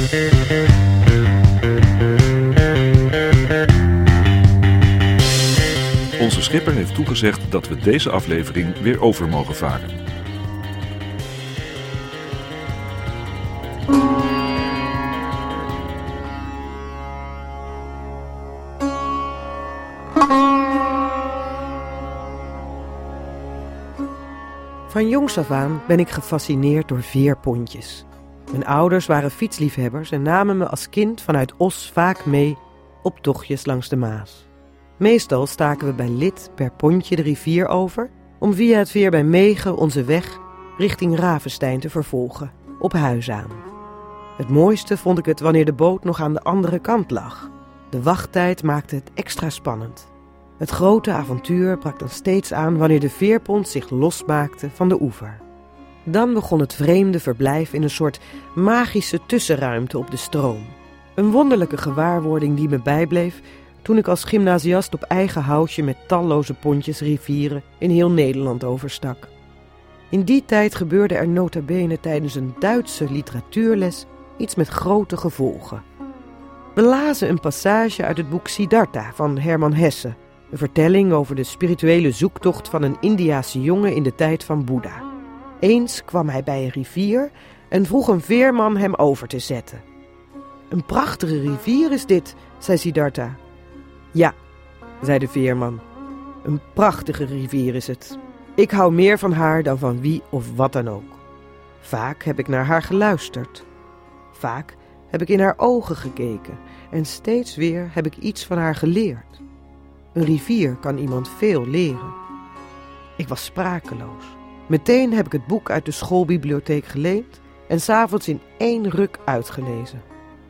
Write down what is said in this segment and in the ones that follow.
Onze schipper heeft toegezegd dat we deze aflevering weer over mogen varen. Van jongs af aan ben ik gefascineerd door veerpontjes. Mijn ouders waren fietsliefhebbers en namen me als kind vanuit Os vaak mee op tochtjes langs de Maas. Meestal staken we bij Lid per pontje de rivier over om via het veer bij Megen onze weg richting Ravenstein te vervolgen, op Huis aan. Het mooiste vond ik het wanneer de boot nog aan de andere kant lag. De wachttijd maakte het extra spannend. Het grote avontuur brak dan steeds aan wanneer de veerpont zich losmaakte van de oever. Dan begon het vreemde verblijf in een soort magische tussenruimte op de stroom. Een wonderlijke gewaarwording die me bijbleef toen ik als gymnasiast op eigen houtje met talloze pontjes rivieren in heel Nederland overstak. In die tijd gebeurde er nota bene tijdens een Duitse literatuurles iets met grote gevolgen. We lazen een passage uit het boek Siddhartha van Hermann Hesse, een vertelling over de spirituele zoektocht van een Indiase jongen in de tijd van Boeddha. Eens kwam hij bij een rivier en vroeg een veerman hem over te zetten. Een prachtige rivier is dit, zei Siddhartha. Ja, zei de veerman, een prachtige rivier is het. Ik hou meer van haar dan van wie of wat dan ook. Vaak heb ik naar haar geluisterd. Vaak heb ik in haar ogen gekeken en steeds weer heb ik iets van haar geleerd. Een rivier kan iemand veel leren. Ik was sprakeloos. Meteen heb ik het boek uit de schoolbibliotheek geleend en 's avonds in 1 ruk uitgelezen.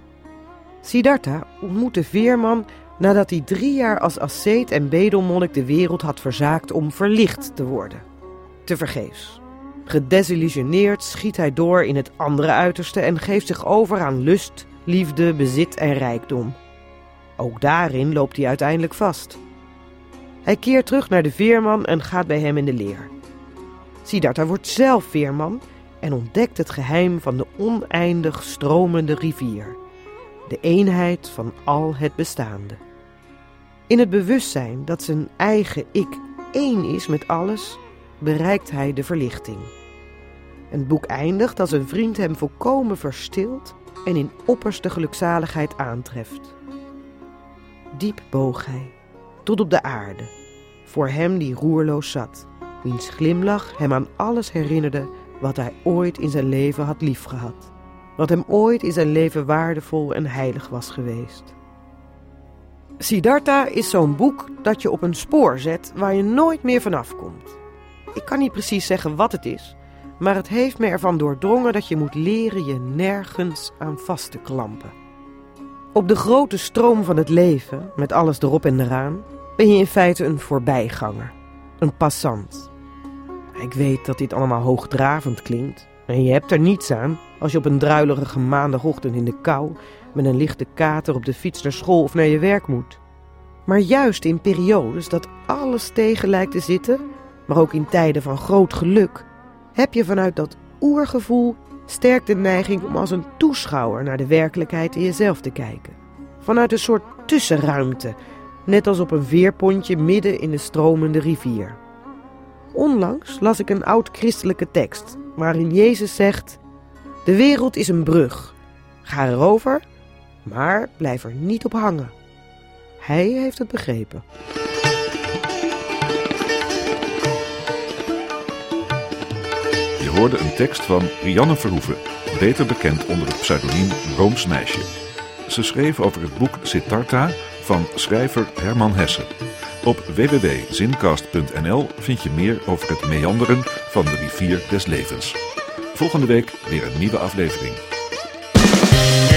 Siddhartha ontmoette veerman nadat hij 3 jaar als asceet en bedelmonnik de wereld had verzaakt om verlicht te worden. Tevergeefs. Gedesillusioneerd schiet hij door in het andere uiterste en geeft zich over aan lust, liefde, bezit en rijkdom. Ook daarin loopt hij uiteindelijk vast. Hij keert terug naar de veerman en gaat bij hem in de leer. Siddhartha wordt zelf veerman en ontdekt het geheim van de oneindig stromende rivier. De eenheid van al het bestaande. In het bewustzijn dat zijn eigen ik één is met alles, bereikt hij de verlichting. Het boek eindigt als een vriend hem volkomen verstilt en in opperste gelukzaligheid aantreft. Diep boog hij, tot op de aarde, voor hem die roerloos zat, wiens glimlach hem aan alles herinnerde wat hij ooit in zijn leven had liefgehad, wat hem ooit in zijn leven waardevol en heilig was geweest. Siddhartha is zo'n boek dat je op een spoor zet waar je nooit meer vanaf komt. Ik kan niet precies zeggen wat het is, maar het heeft me ervan doordrongen dat je moet leren je nergens aan vast te klampen. Op de grote stroom van het leven, met alles erop en eraan, ben je in feite een voorbijganger, een passant. Ik weet dat dit allemaal hoogdravend klinkt en je hebt er niets aan als je op een druilerige maandagochtend in de kou met een lichte kater op de fiets naar school of naar je werk moet. Maar juist in periodes dat alles tegen lijkt te zitten, maar ook in tijden van groot geluk, heb je vanuit dat oergevoel sterk de neiging om als een toeschouwer naar de werkelijkheid in jezelf te kijken. Vanuit een soort tussenruimte, net als op een veerpontje midden in de stromende rivier. Onlangs las ik een oud-christelijke tekst, waarin Jezus zegt: de wereld is een brug. Ga erover, maar blijf er niet op hangen. Hij heeft het begrepen. Je hoorde een tekst van Rianne Verhoeven, beter bekend onder het pseudoniem Rooms Meisje. Ze schreef over het boek Siddhartha van schrijver Hermann Hesse. Op www.zincast.nl vind je meer over het meanderen van de rivier des levens. Volgende week weer een nieuwe aflevering.